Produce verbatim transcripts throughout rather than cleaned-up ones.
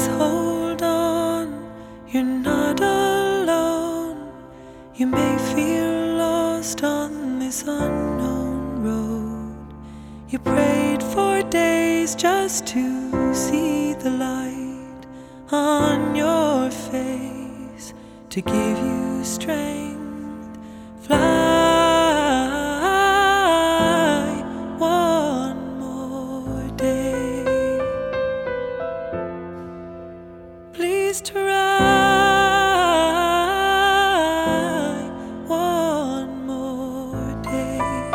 Please hold on, you're not alone. You may feel lost on this unknown road. You prayed for days just to see the light on your face, to give you strength. Fly one more day. Please try one more day.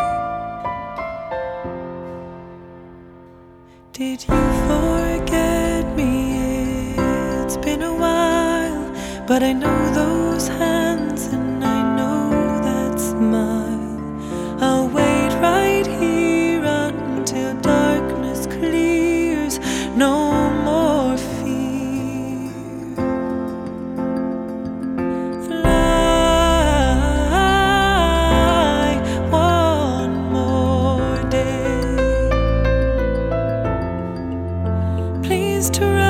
Did you forget me? It's been a while, but I know those hands and I know that smile. I'll wait right here until darkness clears. No more fear. Fly one more day. Please try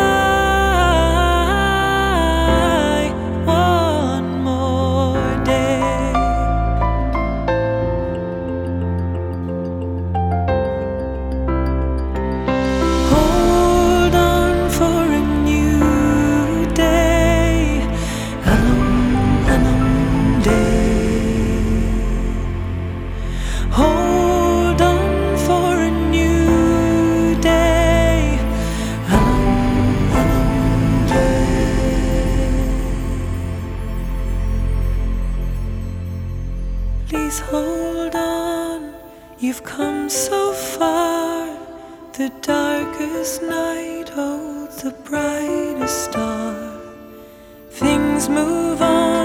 one more day. Hold on for a new day, anum, anum day. Hold on for a new day, anum, anum day. Please hold on, you've come so far. The darkest night holds the brightest star. Things move on.